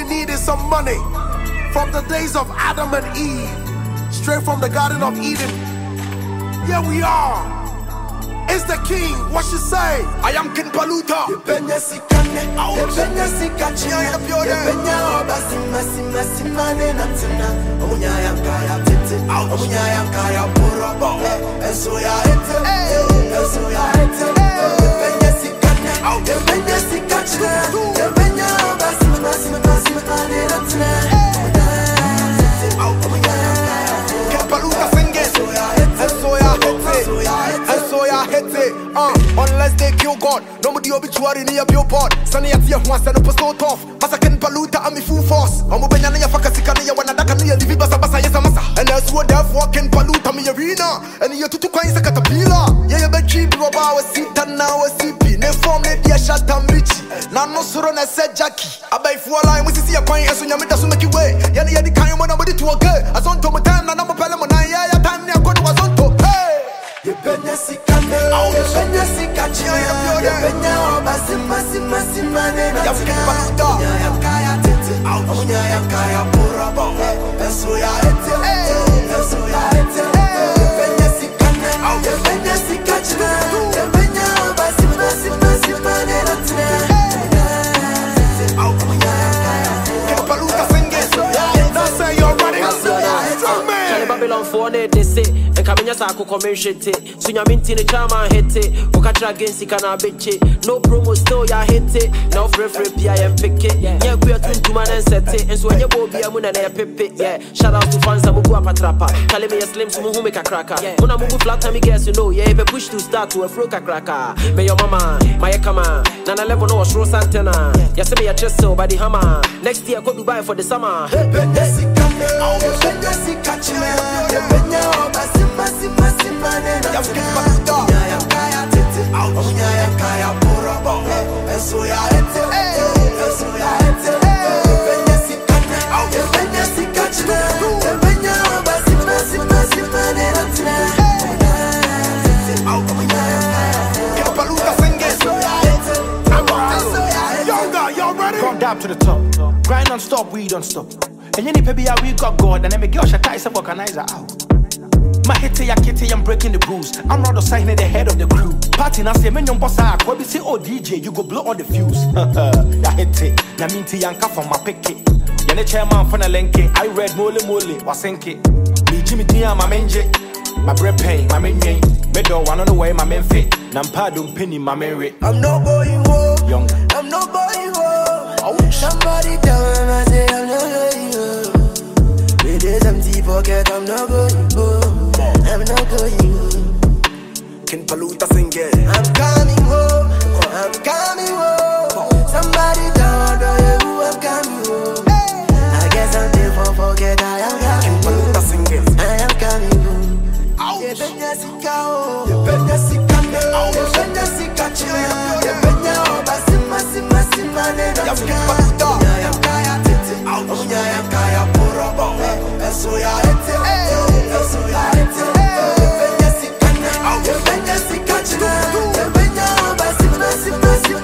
we need is some money. From the days of Adam and Eve, straight from the Garden of Eden. Here we are. It's the king, what you say? I am King Paluta. Unless they kill God, nobody obituary near billboard. Sunny at here once and up so tough. Masakin Paluta, I'm in full force. I'm a banana Fakasicania when I can near the Vibasa Yamasa. And that's what therefore can Paluta me arena. And you're two coins a caterpillar. Yeah, but cheap rubber, I sit and now a CP. Ne form the dear shot and bitch. Now no surrender said Jackie. I buy 4 line, we see a coin as soon as you make it way. Yani the kind of nobody to a girl. As on to my time, and I'm a palamon. Yeah, time near God was on top. Hey! You better see Kande, you better see Kachi, you better Massi, Paluta. Kaya Titi, Kaya Pura, Esuya Ete, Esuya Ete. You better see Kande, you better see Kachi, you better Massi, Paluta singing. Don't say you're running. Babylon for they say, and Camina Sako commission it. Sunyaminti the charma hit it. Okatra against the cana bitch it. No promo still ya hit it. No free PI and pick it. Yeah, we are two man and set it. And so when you go be a moon and a pip. Yeah, shout out to fans that move up a trapper. Call me a slim so who make a cracker. When I move flat time, guess you know. Yeah, if I push to start to a froka cracker. May your mama, my kama. Nana level no show Santana. Yes, me a chest so by the hammer. Next year, go to Dubai for the summer. Up to the top, grind non-stop, we don't stop. And any baby, we got God, and then me girl shall tie some organizer out. My hit ya kitty, I'm breaking the rules. I'm rather signing the head of the crew. Party now say men boss out. What we say, oh DJ, you go blow all the fuse. Ya hit it, na minti yanka from my picket. Yane chairman for na lenke. I read mole wasenke. Me Jimmy Tia, my menje. My bread pain, my men me do one on the way, my men fit. Nampadum penny, my men rate. I'm not going home. Young. I'm not going home. Somebody tell him I say I'm not going home. With this empty pocket, I'm not going home. I'm not going home. King Paluta singing. I'm coming home. I'm coming home. Somebody tell me I'm coming home. I guess I'm there for forget I am coming home. Paluta singing. I am coming home. Ouch. You better see Kao. You better see Kande. You better see Kachi. You better Massi, Paluta. Kaya Titi, Kaya Pura, Esuya Ete, Esuya Ete. You better see Kande. You better see Kachi. You better Massi,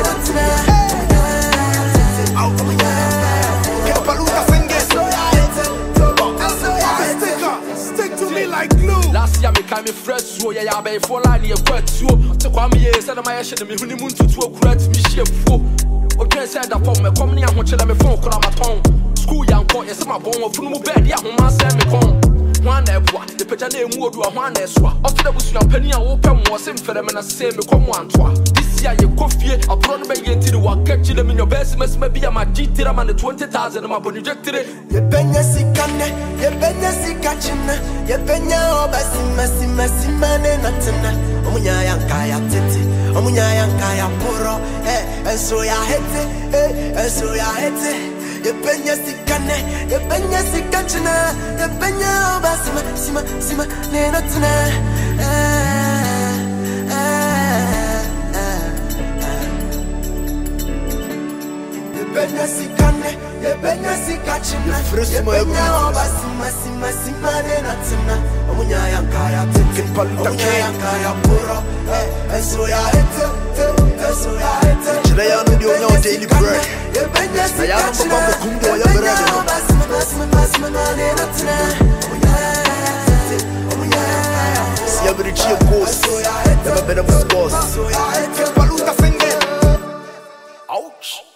Paluta singing. Stick to me like glue. Last year, me came fresh, so yeah, I buy 4 line, you quit you. To come here, said my shit, me honeymoon to a correct me ship for. Okay, said that for me, come near, I want you let me phone, call my phone. School young court, yes, my bone, of no bed, yeah, who must send me home. One day, the picture name would do a one day swap. After that, was your penny, I open was in for them and I say, me come one twa. This year, you coffee, I brought me into the work, catch them in your best, must maybe I'm a GT, I'm on the 20,000, I'm a projected it. You better see Kande, you better see Kachina, you better Massi, Manena, Omunya Kaya Titi, Omunya Kaya Puro, Esuya Hete, Esuya Hete. You better see Kande, you better see Kachina, you better Sima, Nena. You better see Kande, you better see Kachina, you better Massi, Manena. Omunya Kaya Titi, Omunya Kaya Puro, Esuya Hete, Esuya Hete. Today I know you daily bread. You better ya no papa kundo ya brother. See every cheer goes. Never better was boss. Paluta singing. Ouch.